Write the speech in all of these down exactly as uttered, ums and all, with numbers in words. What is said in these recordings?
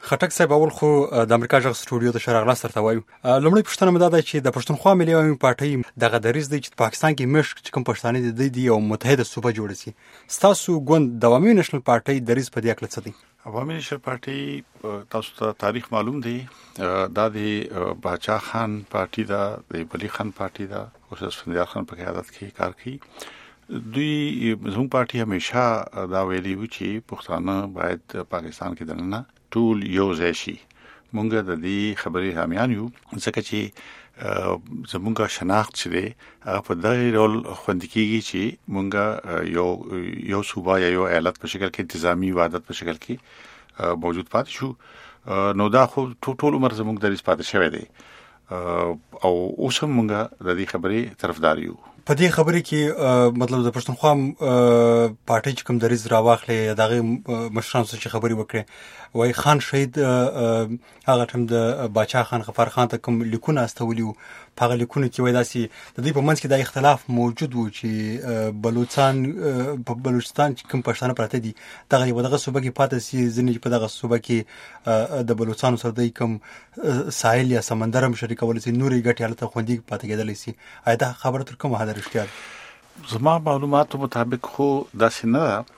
خټک صاحب اول خو د امریکا جغ سټوډیو ته شراغلاس ترته وایو. لومړی پوښتنه مې دا ده چې د پښتونخوا ملي عوامي پارټۍ دغه دریځ دی چې پاکستان کې مشک چې کوم پښتانه دي د دې یو متحده صوبه جوړه شي. ستاسو ګوند د عوامي نېشنل پارټۍ دریځ په دې اړه څه دی؟ عوامي نېشنل پارټۍ تاسو ته تاریخ معلوم دی، دا د باچا خان پارټۍ ده، د ولی خان پارټۍ ده، اوس اسفندیار خان په قیادت کې کار کوي. دوی زموږ پارټۍ همیشه دا ویلي و چې پښتانه باید پاکستان کې دننه ټول یو ځای شي. مونږ د دې خبرې حامیان یو، ځکه چې زمونږ شناخت چې دی هغه په دغه ډول خوندي کېږي چې مونږ یو یو صوبه یا یو ایالت په شکل کې انتظامی وحدت په شکل کې موجود پاتې شو. نو دا خو ټول عمر زمونږ دریځ پاتې شوی دی او اوس هم مونږ د دې خبرې طرفدار یو. په دې خبرې کې مطلب د پښتونخوا پارټۍ چې کوم دریځ راواخلې دغه مشرانو چې خبرې وکړي وای خان شهید هغه ټیم د باچا خان غفار خان ته کوم لیکونه استولي وو، په هغه لیکونو کې وای داسې د دې په منځ کې دا اختلاف موجود وو چې بلوچستان په بلوچستان چې کوم پښتانه پراته دي دغه یو دغه صوبه کې پاتې سي، ځینې په دغه صوبه کې د بلوچستان سره د کوم ساحل یا سمندر هم شریکول سي، نورې ګټې هلته خوندي پاتې کېدلی سي. آیا دا خبره تر کومه حده رښتیا ده؟ زما معلوماتو مطابق خو داسې نه ده.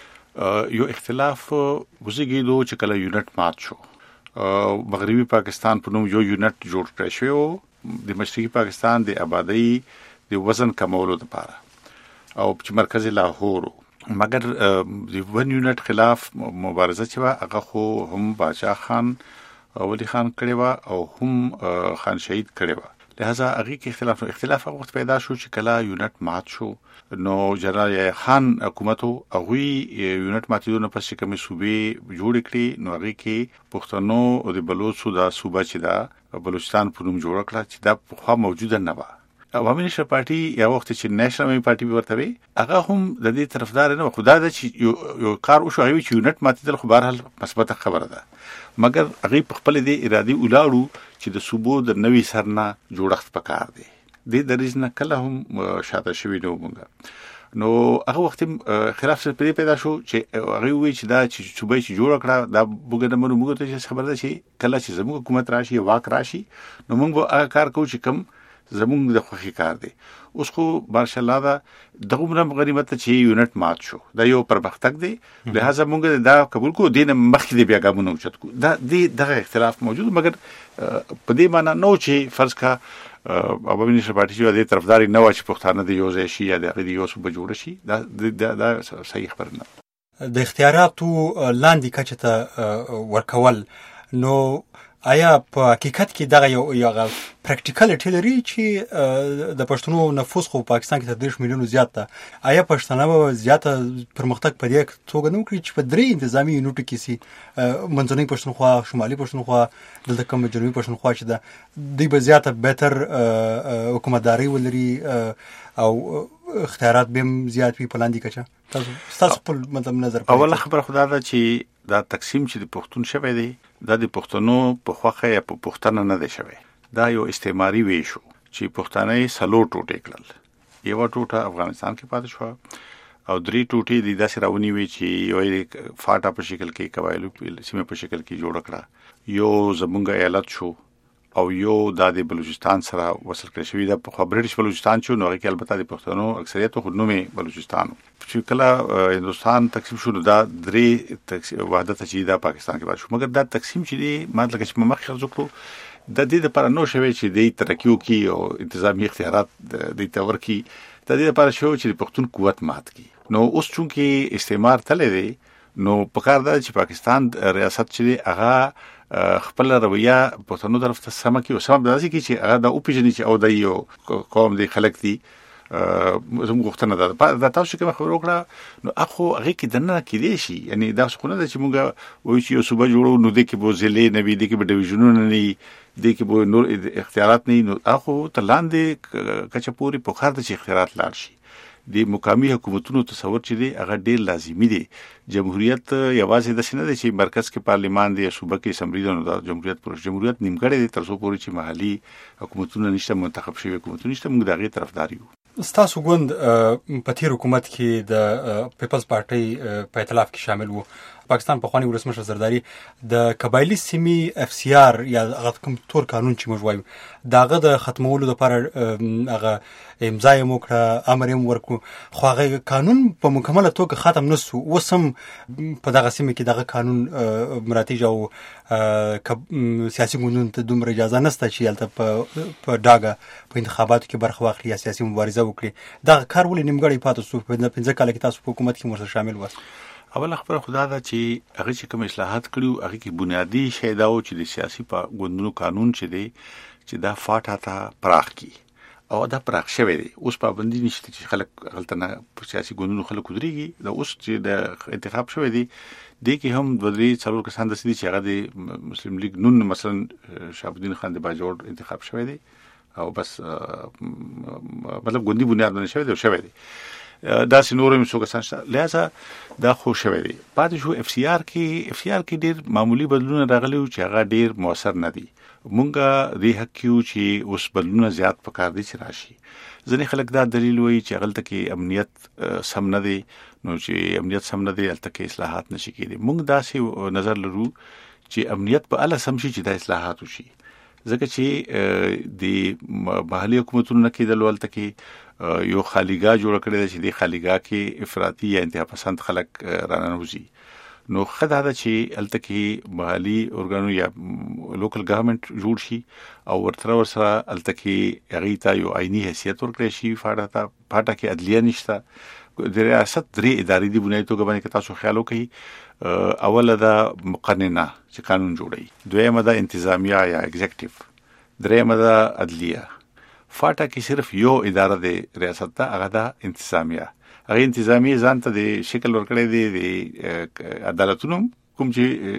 یو اختلاف وزګیدو چې کله یونټ مات شو، مغربي پاکستان په نوم یو یونټ جوړ کړی شو د مشرقي پاکستان د آبادی د وزن کمولو لپاره او چې مرکز لاهور، مګر د ون یونټ خلاف مبارزه چې هغه خو هم باچا خان ولی خان کړی و او هم خان شهید کړی و، لہذا هغه کې اختلاف اختلاف وخت پیدا شو چې کله یونټ مات شو. نو جنرال خان حکومت هغه یونټ ماتیدو نه پس کومې صوبې جوړ کړې، نو هغه کې پښتنو او د بلوچو دا صوبه چې دا بلوچستان په نوم جوړ کړه چې دا په خوا موجوده نه و. عوامي نېشنل پارټي یا وخت چې نېشنل پارټي ورته وي هغه هم د دې طرفدار نه و، خو دا چې یو کار وشو هغه چې یونټ ماتیدل خو بهرحال مثبت خبره ده، مګر هغه په خپل دې ارادي ولاړو چې د صوبو د نوي سرنا جوړښت پکار دی. د دریځ نه کله هم شاته شوی نه ومنګه. نو هغه وخت خلاف څه پیدا شو چې هغه وی چې دا چې صوبې چې جوړ کړه دا بوګه د منو موږ ته خبر ده چې کله چې زموږ حکومت راشي واک راشي نو موږ به هغه کار کوو چې کم زموږ د خوخي کار دی. اوس خو ماشاء الله دا دغه غنیمت چې یونټ مات شو دا یو پرمختګ دی، لہذا موږ دا قبول کوو، دینه مخکې دی بیا ګامونه اوچت کو. دا د دغه اختلاف موجود، مګر په دې معنی نو چې فرض کا عوامي نېشنل پارټي چې د طرفداري نه و چې پښتانه د یو ځای شي یا د یو صوبه جوړ شي، دا دا صحیح خبره نه. د اختیاراتو لاندې کچه ته ورکول، نو آیا په حقیقت کې دغه یو یو پریکټیکل لري چې د پښتنو نفوس خو پاکستان کې تر دېرش میلیونو زیات ده، آیا پښتانه به زیاته پرمختګ په دې توګه نه وکړي چې په درې انتظامی یونټو کې سي، منځنۍ پښتونخوا، شمالي پښتونخوا، دلته کوم جنوبي پښتونخوا چې ده دوی به زیاته بهتر حکومتداري ولري او اختیارات به هم زیات وي په لاندې کچه؟ تاسو ستاسو خپل مطلب نظر. اوله خبره خو دا ده چې دا تقسیم چې د پښتون شوی دی دا د پښتنو په خوخه یا په پښتنه نه دی شوی، دا یو استعماري وی شو چې پښتانه سلو ټوټې کړل، یو ټوټه افغانستان کې پاتې شو او درې ټوټې د داسې راونی وی چې یو فاټا په شکل کې قبایلو سیمه په شکل کې جوړ کړه، یو زمونږ ایالت شو او یو د بلوچستان سره وصل کړی شوی، د برټش بلوچستان شو. نو هغه کې البته د پښتنو اکثریت خو نومې بلوچستان چې کله هندوستان تقسیم شو دا درې وحدت چې دا پاکستان کې پاتې شو، مګر دا تقسیم چې دی ما لکه چې مخ خرڅ کړو د دې لپاره نو شوی چې د ترقیو کې او انتظامی اختیارات د تور کې د دې لپاره شو چې پښتون قوت مات کی. نو اوس چونکې استعمار تللی دی نو پکار ده چې پاکستان ریاست چې هغه خپل رویه پښتنو طرف ته سم کی او سم داسې کی چې هغه د او پیژنې چې او د یو قوم دی خلک دي زموږ غوښتنه ده. دا تاسو کوم خبر وکړه نو اخو هغه کې دنه کې دی شي، یعنی دا څه نه ده چې موږ وایو چې یو صوبه جوړو نو د کې بو ضلع نه وي، د کې به ډیویژنونه نه وي، د کې به نور اختیارات نه، نو اخو تلاندې کچه پوری په خاطر چې اختیارات لاړ شي. د مقامی حکومتونو تصور چې دی هغه ډیر لازمی دی. جمهوریت یوازې د سینه دی چې مرکز کې پارلیمان دی، صوبه کې اسمبلی ده، نو د جمهوریت پر جمهوریت نیمګړی دی تر څو پورې چې محلي حکومتونه نشته، منتخب شوی حکومتونه نشته. موږ د هغې طرفدار یو. ستاسو ګوند په تیر حکومت کې د پیپلز پارټۍ په ائتلاف کې شامل وو، پاکستان پخوانی ولسمشر زرداری د قبایلی سیمې اف سی آر یا هغه کوم تور قانون چې موږ وایو داغه د ختمولو لپاره هغه امضا یې وکړه، امر یې ورکړو، خو هغه قانون په مکمله توګه ختم نه سو. اوس هم په دغه سیمه کې دغه قانون مراتج او سیاسي ګوندونو ته دومره اجازه نشته چې هلته په ډاګه په انتخاباتو کې برخه واخلي یا سیاسي مبارزه وکړي. دغه کار ولې نیمګړی پاتې سو؟ په پنځه کاله کې تاسو په حکومت کې ورسره شامل وئ. اول خبره خدا دا چې هغه چې کوم اصلاحات کړیو هغه کې بنیادی شی دا و چې د سیاسي ګوندونو قانون چې دی چې دا فاټا ته پراخ کی او دا پراخ شوی دی. اوس پابندي نشته چې خلک غلطه نه په سیاسي ګوندونو خلک ودرېږي. دا اوس چې د انتخاب شوی دی د کې هم د درې څلور کسان د سړي چې هغه د مسلم لیگ نون مثلا شهاب الدین خان د باجوړ انتخاب شوی دی او بس مطلب ګوندي بنیاد باندې شوی دی شوی دی دا سينورم څو کسان شته لہذا دا خو شوی دی. پاتې شو اف سی آر کې اف سی آر کې ډیر معمولی بدلونه راغلي چې هغه ډیر موثر نه دي. مونږه د حق کیو چې اوس بدلونه زیات پکار دي چې راشي. ځنې خلک دا دلیل وایي چې هغه کې امنیت سم نه دی، نو چې امنیت سم نه دی هلته کې اصلاحات نشي کېدی. مونږ داسې نظر لرو چې امنیت په اله سم شي چې دا اصلاحات وشي، ځکه چې د محلي حکومتونو نه کېدل هلته کې یو خالیګاه جوړ کړی دی چې د خالیګاه کې افراطي یا انتها پسند خلک راننوځي. نو خدای دا چې هلته کې محلي ارګانو یا لوکل ګورنمنت جوړ شي او ورته ورسره هلته کې هغې ته یو عیني حیثیت ورکړی شي. فاټا ته فاټا کې عدلیه نشته. د ریاست درې ادارې دي بنیادي توګه باندې که تاسو خیال وکړئ. اوله دا مقننه چې قانون جوړوي، دویمه دا انتظامیه یا ایگزیکټیو، دریمه دا عدلیه. فاټا کې صرف یو اداره د ریاست ته هغه دا انتظامیه. هغه انتظامیه ځان ته د شکل ورکړی دی د عدالتونو کوم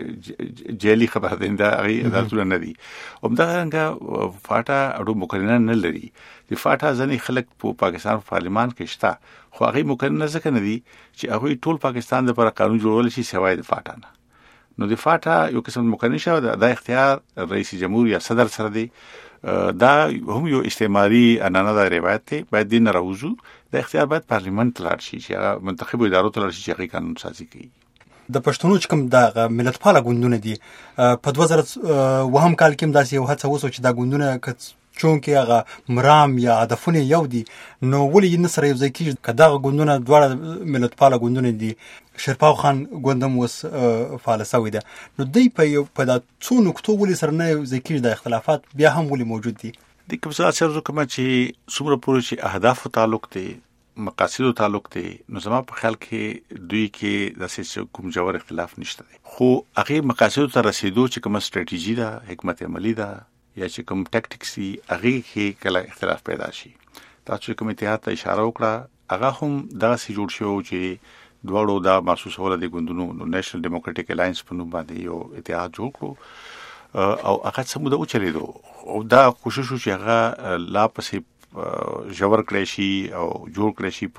چې جیلی خبر دینده هغه عدالتونه نه دي. همدارنګه فاټا اړو مقننه نه لري. د فاټا ځینې خلک په پاکستان په پارلیمان کې شته، خو هغه مقننه ځکه نه دي چې هغه ټول پاکستان د لپاره قانون جوړول شي سوای د فاټا نه. نو د فاټا یو قسم مقنن شو دا اختیار رئیس جمهور یا صدر سره دی. دا هم یو استعماري انانه دا روایت دی، باید دین راوځو. دا اختیار باید پارلیمان ته لاړ شي چې هغه منتخب ادارو ته لاړ شي چې هغه قانون سازي کوي. د پښتنو چې کوم د ملتپاله ګوندونه دي په دوه زره وهم کال کې هم داسې یو هڅه وسو چې دا ګوندونه چونکې هغه مرام یا هدفونه یو دي، نو ولې نه سره یو ځای کېږي؟ که دغه ګوندونه دواړه ملتپاله ګوندونه دي، شیرپاو خان ګوند هم اوس فعاله سوی ده، نو دوی په په دا څو نکتو ولې سره نه یو ځای کېږي؟ د اختلافات بیا هم ولې موجود دي؟ د کوم څه اثر کوم چې څومره پورې چې اهدافو تعلق دی، مقاصدو تعلق دی، نو زما په خیال کې دوی کې داسې کوم جوړ اختلاف نشته دی. خو هغه مقاصدو ته رسیدو چې کومه ستراتیژي ده، حکمت عملی ده یا چې کوم ټاکټکس دي، هغه کې کله اختلاف پیدا شي. تاسو کوم اتحاد ته اشاره وکړه، هغه هم داسې جوړ شو چې دواړو دا محسوسوله د ګوندونو نو نېشنل ډیموکراټیک الاینس په نوم باندې یو اتحاد جوړ کړو او هغه څه موده وچلیدو او دا کوشش وشو چې هغه لا پسې ژور کړی شي او جوړ کړی شي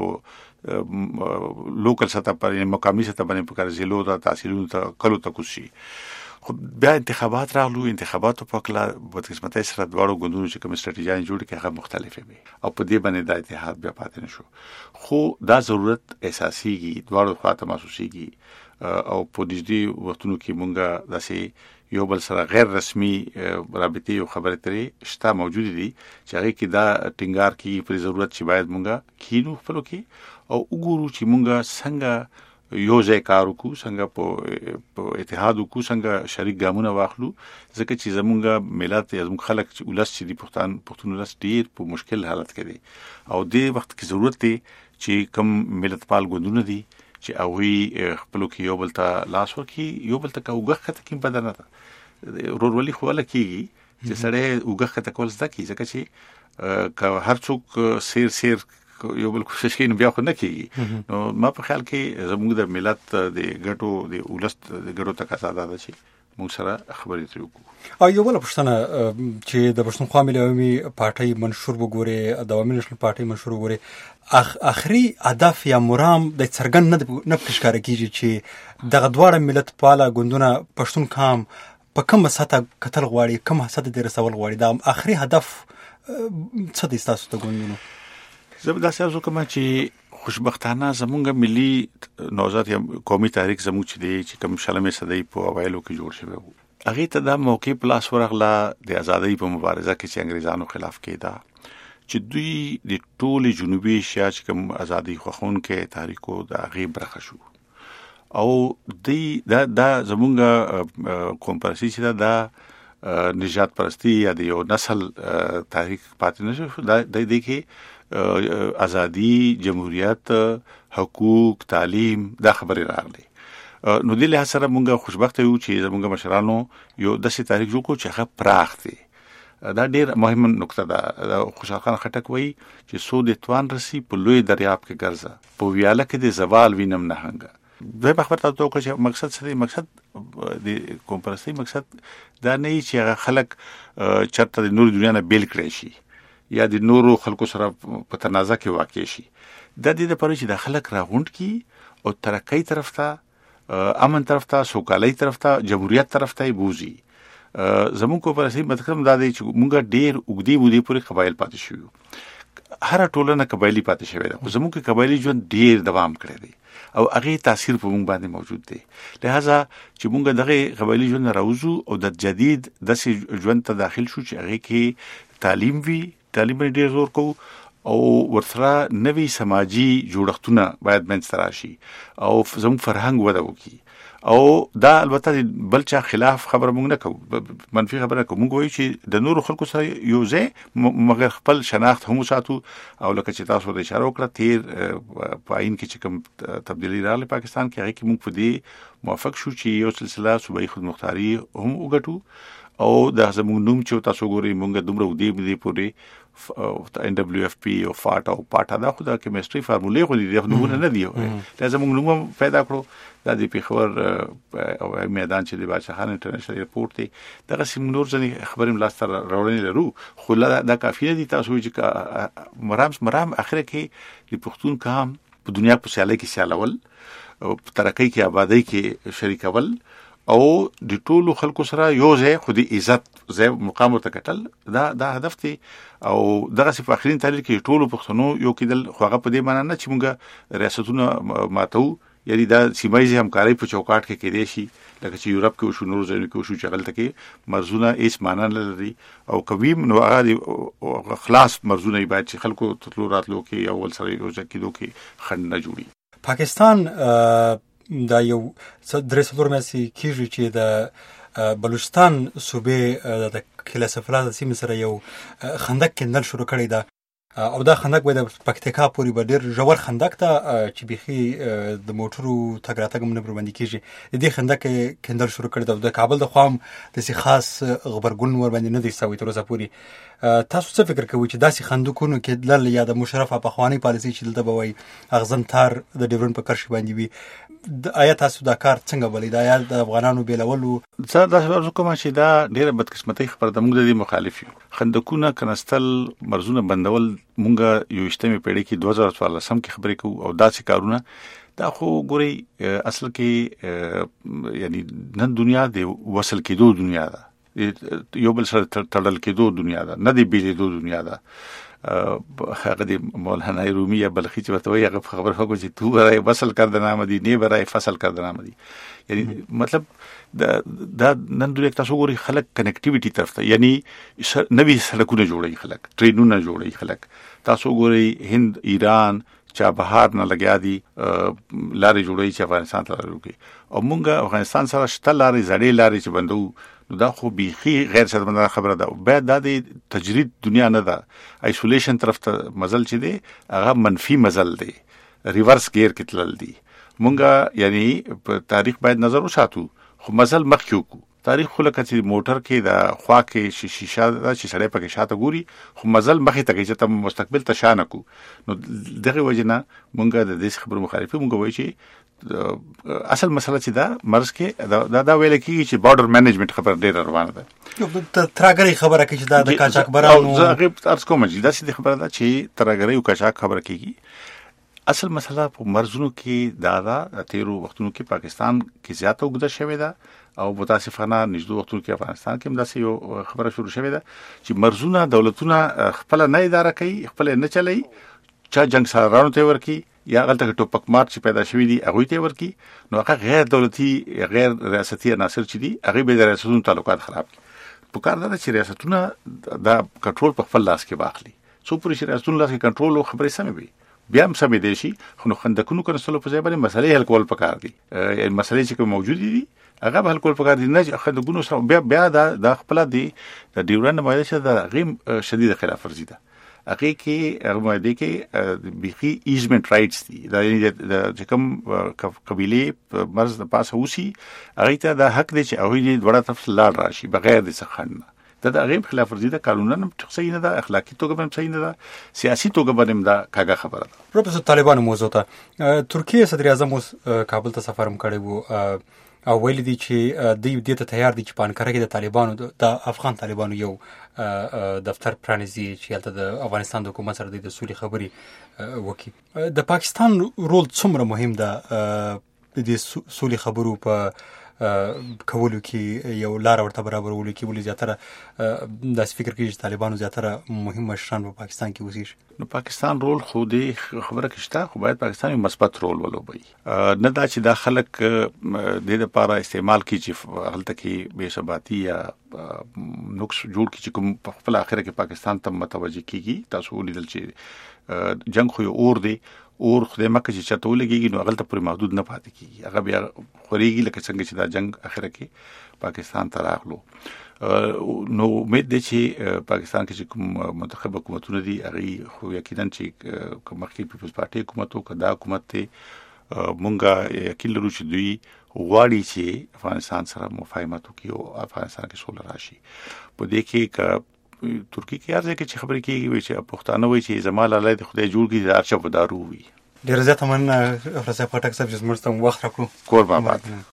په لوکل سطح پر مقامي سطح باندې په کار ضلعو ته تحصیلونو ته کلو ته کوشي. خو بیا انتخابات راغلو، انتخاباتو په کله بدقسمتۍ سره دواړو ګوندونو چې کوم ستراتیژي جوړ کړي هغه مختلفې وي او په دې باندې دا اتحاد بیا پاتې نشو. خو دا ضرورت اساسيږي دواړو خواته محسوسيږي او په دې وختونو کې مونږه داسې یو بل سره غیر رسمي رابطې او خبرې اترې شته موجود دي چې هغه کې دا ټینګار کې پر ضرورت چې باید مونږه کینو خپل کې او وګورو چې مونږه څنګه یو ځای کار وکړو، څنګه په اتحاد وکړو، څنګه شریک ګامونه واخلو، ځکه چې زمونږ ملت یا زمونږ خلک چې ولس چې دي پښتون پښتون ولس ډېر په مشکل حالت کې دي او دې وخت کې ضرورت دی چې کوم ملتپال ګوندونه دي چې هغوی خپلو کې یو بل ته لاس ورکړي، یو بل ته که اوږه ښکته کړي بده نه ده. ورورولي خو هله کېږي چې سړی اوږه ښکته کول زده کړي، ځکه چې که هر څوک سیر سیر یو بل کوشش کوي نو بیا خو نه کېږي. نو ما په خیال کې زموږ د ملت د ګټو د ولس د ګټو تقاضا ده چې موږ سره خبرې اترې وکړو. او یو بله پوښتنه چې د پښتونخوا ملي عوامي پارټۍ منشور وګورې، د عوامي نېشنل پارټۍ منشور وګورې، اخري هدف یا مرام د څرګند نه پکې ښکاره کېږي چې دغه دواړه ملتپاله ګوندونه پښتون قام په کومه سطحه کتل غواړي، کومه سطحه دې رسول غواړي، دا اخري هدف څه دی ستاسو د ګوندونو؟ زه به داسې ارزو کوم چې خوشبختانه زمونږ ملي نوزاد یا قومي تاریخ زموږ چې دی چې کوم شلمې صدۍ په اوایلو کې جوړ شوی وو، هغې ته دا موقع په لاس ورغله د ازادۍ په مبارزه کې چې انګریزانو خلاف کېده، چې دوی د ټولې جنوبي ایشیا چې کوم ازادۍ خوښونکي تحریکو د هغې برخه شو، او دی دا دا زمونږ قوم پرستي چې ده دا نجات پرستی یا د یو نسل تحریک پاتې نه شو، دا د دې کې ازادي، جمهوریت، حقوق، تعلیم دا خبرې راغلي. نو دې له سره مونږ خوشبخته یو چې زمونږ مشرانو یو داسې تاریخ جوړ کړو چې هغه پراخ دی. دا ډېر مهمه نقطه ده. خوشحال خان خټک وایي چې سو د توان رسی په لوی دریاب کې ګرځه، په ویاله کې د زوال وینم نه هنګه. دوی په خبر تاسو ته چې مقصد څه دی؟ مقصد د قوم پرستۍ مقصد دا نه چې هغه خلک چرته د نور دنیا نه بیل کړی شي یا د نورو خلکو سره په تنازع کې واقع شي. دا د دې لپاره چې د خلک راغونډ کی او ترقۍ طرف ته، امن طرف ته، سوکالۍ طرف ته، جمهوریت طرف ته بوزي. زمونږ کو پرسي مطلب دا دی چې مونږ ډېر اوږدې مودې پورې قبایل پاتې شو، هر ټولنه قبایلی پاتې شوې ده، خو زمونږ کې قبایلی ژوند ډېر دوام کړی دی او هغې تاثیر په مونږ باندې موجود دی. لہذا چې مونږ دغه قبایلی ژوند راوځو او د جدید داسې ژوند ته داخل شو چې هغې کې تعلیم وي، تعلیم باندې ډېر زور کوو او ورسره نوي سماجي جوړښتونه باید منځته راشي او زموږ فرهنګ وده وکړي. او دا البته بل چا خلاف خبره مونږ نه کوو، منفي خبره نه کوو. مونږ وایو چې د نورو خلکو سره یو ځای مګر خپل شناخت هم وساتو. او لکه چې تاسو د اشاره وکړه تیر په آیین کې چې کوم تبدیلي راغله پاکستان کې، هغې کې مونږ په دې موافق شو چې یو سلسله صوبایي خودمختاري هم وګټو او دا زموږ نوم چې تاسو ګورئ مونږ دومره اوږدې مودې پورې ان ډبلیو اف پی او فاټ او پاټا دا خو د کیمستري فارمولې خو دي، نومونه نه دي. دا زموږ نوم پیدا کړو، دا د پېښور او میدان چې د بادشاه خان انټرنیشنل ایرپورټ دی. دغسې موږ نور ځینې خبرې هم لاسته راوړنې لرو، خو دا کافي نه دي. تاسو وایئ چې مرام مرام اخره کې د پښتون قام په دنیا په سیالۍ کې سیالول، په ترقۍ کې آبادۍ کې شریکول او د ټولو خلکو سره یو ځای خو د عزت ځای مقام ورته کتل، دا دا هدف دی. او دغسې په آخرین تحلیل کې ټولو پښتنو یو کېدل، خو هغه په دې معنا نه چې مونږ ریاستونه ماتو، یعنی دا سیمه ییزې همکارۍ په چوکاټ کې کېدی شي، لکه چې یورپ کې وشو، نورو ځایونو کې وشو، چې هلته کې مرزونه هېڅ معنا نه لري او کوي نو هغه د خلاص مرزونه یې باید چې خلکو تلو راتلو کې یو بل سره یو ځای کېدو کې خنډ نه جوړي. پاکستان دا یو درې څلور میاشتې کېږي چې د بلوچستان صوبې د کلاسفلا د سیمې سره یو خندق کیندل شروع کړی ده او دا خندق به د پکتیکا پورې به ډېر ژور خندق ته چې بیخي د موټرو تګ راتګ هم نه برباندې کېږي. د دې خندق کیندل شروع کړی ده او د کابل د خوا هم داسې خاص غبرګون ورباندې نه دی سوی تر اوسه پورې. تاسو څه فکر کوئ چې داسې خندقونو کېدلل یا د مشرف پخوانۍ پالیسۍ چې دلته به وایي اغزن تار د ډیورنډ په کرښې باندې وي، آیا تاسو دا کار څنګه بولئ؟ دا یا د افغانانو بیلولو؟ زه داسې ارزو کوم چې دا ډېره بدقسمتۍ خبره ده. موږ د دې مخالف یو. خندقونه کنستل، مرزونه بندول، موږ یویشتمې پېړۍ کې دوه زره څوارلسم کې خبرې کوو او داسې کارونه دا خو ګورئ اصل کې یعنی نن دنیا د وصل کېدو دنیا ده، یو بل سره تړل کېدو دنیا ده، نه د بیلېدو دنیا ده. هغه د مولانا رومي یا بلخي چې ورته وایي هغه خبره وکړو چې تو برای وصل کردن آمدی نه برای فصل کردن آمدی. یعنی مطلب دا دا نن دنیا تاسو ګورئ خلک کنیکټیویټي طرف ته، یعنی نوي سړکونه جوړوي خلک، ټرینونه جوړوي خلک. تاسو ګورئ هند، ایران، چابهار نه لګیا دي لارې جوړوي چې افغانستان ته راوړي او مونږ افغانستان سره شته لارې، زړې لارې چې بندو، نو دا خو بیخي غیر صحتمنده خبره ده. باید دا د تجرید دنیا نه ده، آیسولیشن طرف ته مزل چې دی هغه منفي مزل دی، ریورس گیر کې تلل دی. مونږ یعنی په تاریخ باید نظر وساتو، خو مزل مخکې وکړو. تاریخ خو لکه چې موټر کې د خوا کې شیشه ده چې سړی پکې شاته ګوري، خو مزل مخې ته کوي چې ته مستقبل ته شا نه کړو. نو دغې وجې نه مونږ د دې خبرو مخالف یو. مونږ وایو چې اصل مسله چې دا مرز کې دا دا ویل کېږي چې بارډر مینجمنټ خبره ډېره روانه ده. ترهګرۍ خبره کوي چې دا د قاچاقبرانو، زه هغې عرض کوم چې داسې خبره ده چې ترهګرۍ او قاچاق خبره کېږي. اصل مسله په مرزونو کې دا ده، تیرو وختونو کې پاکستان کې زیاته اوږده شوې ده او متاسفانه نږدې وختونو کې افغانستان کې هم داسې یو خبره شروع شوې ده چې مرزونه دولتونه خپله نه اداره کوي، خپله نه چلوي، چا جنگ سالارانو ته ورکی یا غلطه ټوپک مار چې پیدا شوی دي هغه ته ورکی نو هغه غیر دولتي غیر ریاستي عناصر چې دي هغه به د ریاستونو تعلقات خراب کړي په کار دا چې ریاستونه دا کنټرول په خپل لاس کې واخلي څو پوری چې ریاستونو لاس کې کنټرول او خبرې سمې وي بیا هم سمې دي شي خو نو خندقونو کنسلو په ځای باندې مسلې حل کول پکار دي یعنی مسلې چې کوم موجود دي هغه به حل کول پکار دي نه خندقونو سره بیا بیا د خپل دي د ډیورند مایده چې د غیم شدید خلاف ورزي ده هغه کې هغه مایده کې بيخي ایزمنت رائټس دي دا د کوم قبيله مرز د پاسه وسی هغه ته د حق دي چې هغه دې وړه تفصیل لاړ راشي بغیر د څخه دا د غیم خلاف ورزي ده قانونا صحیح نه ده اخلاقی توګه هم صحیح نه ده سیاسي توګه باندې دا کاغه خبره ده. پروفیسور طالبانو موضوع ته ترکیه صدر اعظم اوس کابل ته سفر هم کړی وو او ویل دي چې دوی دې ته تیار دي چې په انقره کې د طالبانو د افغان طالبانو یو دفتر پرانیزي چې هلته د افغانستان د حکومت سره د سولې خبرې وکړي. د پاکستان رول څومره مهم ده د دې سولې خبرو په کولو کې یو لار ورته برابرولو کې ولې زیاتره داسې فکر کوي چې طالبانو زیاتره مهم مشران په پاکستان کې اوسېږي؟ نو پاکستان رول خو دې خبره کې شته خو باید پاکستان یو مثبت رول ولوبي نه دا چې دا خلک د لپاره استعمال کوي چې هلته کې بے ثباتی یا نقص جوړ کی چې کوم په خپل اخر کې پاکستان ته متوجه کیږي تاسو ولیدل چې جنگ خو اور دی اور خدای مکه چې چاته ولګيږي نو هغه ته پوری محدود نه پاتې کیږي هغه بیا خوريږي لکه څنګه چې دا جنگ اخر کې پاکستان ته راغلو نو امید دی چې پاکستان کې چې کوم منتخب حکومتونه دي هغه خو یقینا چې کوم مخکې پیپلز پارټي حکومت او کدا حکومت ته مونږه یقین لرو چې دوی غواړي چې افغانستان سره مفاهمت وکړي او افغانستان کې سوله راشي په دې کې ک ترکی کې ارزه کې چې خبرې کېږي چې پښتانه وایي چې زمال الله د خدای جوړ کړي د ارچه ودارو وي. ډېر زیات مننه افراسه پټک صاحب چې زموږ ته وخت راکړو. قربان